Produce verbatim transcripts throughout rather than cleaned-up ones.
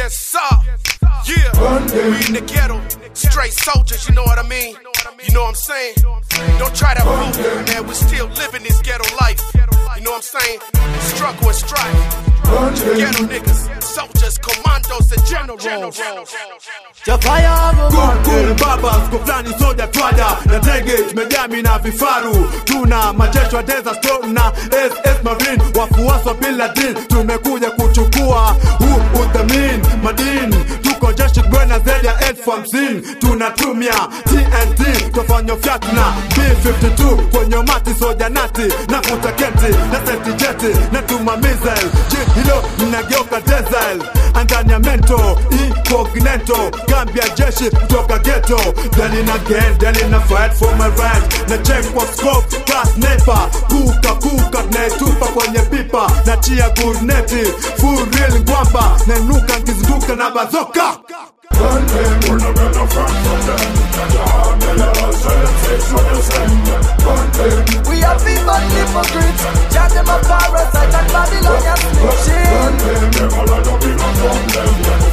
Yes, sir. Yeah. We in the ghetto. Straight soldiers, you know what I mean? You know what I'm saying? Don't try to fool me, man. We still living this ghetto life. You know what I'm saying? Struggle and strife. Ghetto niggas, soldiers, commandos, and generals. Kukul babas, kuflani soja twada na tege, mejami na vifaru. Tuna majeshi wa Desert Storm na S S Marine, wafuasi wa Bin Laden. Tumekuja kuchukua huu udhamini madini. Tuko jeshi bwana zaidi ya elfu hamsini. Tunatumia T N T, tofanya fyatu na B fifty two. Kwenye mati soja nati, na kutaketi, na senti jeti, na tuma missile. Hilo mnageuka diesel, andani ya mento, incognito. Gambia jeshi kutoka ghetto. Delina gang, delina fight for my right. Na check kwa scope, class nepa. Kuka kuka, tunaetupa kwenye pipa. Na chia gurneti, full real ngwamba. Na nuka nkizinduka na bazoka. We're not gonna front from them. We are people hypocrites. Judge them a parasite and Babylonian shit. Them all are not belong from them.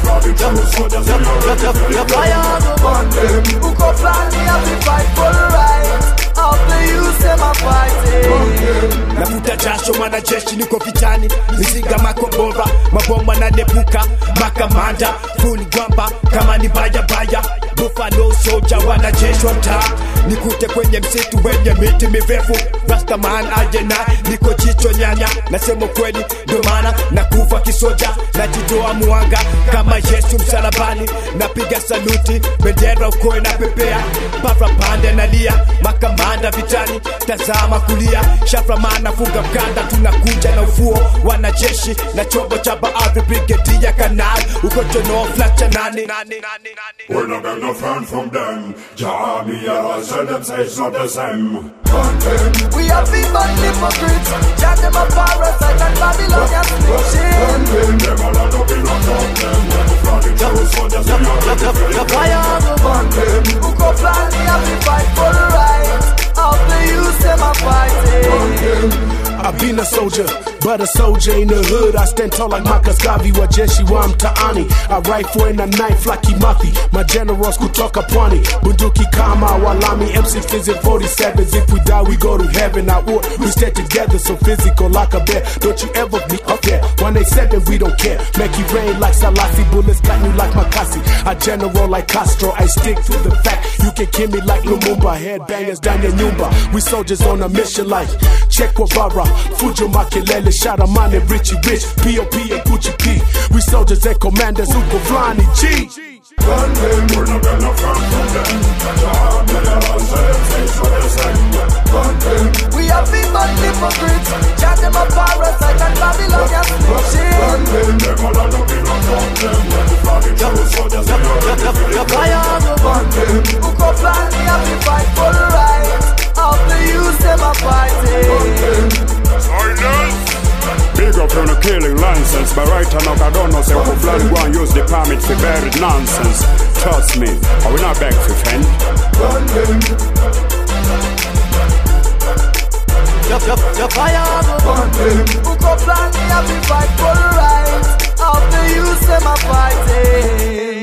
The fire go burn them. Who go plan me have to fight for right. After you say my fighting. Nafuta jasho mana jeshi niko vitani. Mizinga makombora, mabomba na nebuka. Makamanda, full gwamba, kama ni baya baya. Buffalo soldier wana jeshi wa mtaa. Nikute kwenye msitu wenye miti mirefu. Rastaman ajena, niko chicho nyanya. Nasema kweli, ndo maana nakufa kisoja. Najitoa muanga, kama Yesu msalabani. Napiga saluti, bendera ukoe na pepea. Parapanda nalia, makamanda vitani. Tazama kulia, shaframana funga mkanda. Tunakuja na ufuo, wanajeshi. Na chombo cha baadhi brigedia kanal. Uko jono flacha nani. We're not gonna front from them. Jamia, tell them say it's not the same. We are people hypocrites. Judge them a parasite and Babylonian shit. Them all are not belong from them. The fire go burn them. Who go plan me have to fight for right. After you say my fighting. I've been a soldier, but a soldier in the hood. I stand tall like Marcus Garvey, wajeshi wa mtaani. I rifle in a knife like Kimathi. My generals kutoka pwani. Bunduki kama walami, M sixteens and forty-sevens. If we die, we go to heaven. I would, we stay together, so physical like a bear. Don't you ever be up there. one eighty-seven, we don't care. Make it rain like Salasi, bullets got you like Makasi. I general like Castro, I stick to the fact. You can kill me like Lumumba, headbangers down your Nyumba. We soldiers on a mission like Che Guevara. Fujo Makelele, Sharamane, Richie Rich, P O P and Gucci P. We soldiers and commanders who go flying in G. We're not gonna front from them. We are people hypocrites. Judge them a parasite and Babylonian shit. Them all are not belong from them. The fire go burn them. Who go plan me have to fight for right. After you say my fighting. Big up on a killing license, but right now I don't know say who flag go and use the permit for buried nonsense. Trust me, I will not beg for friend. The fire go burn them. Who go plan me have to fight for right. After you say my fighting.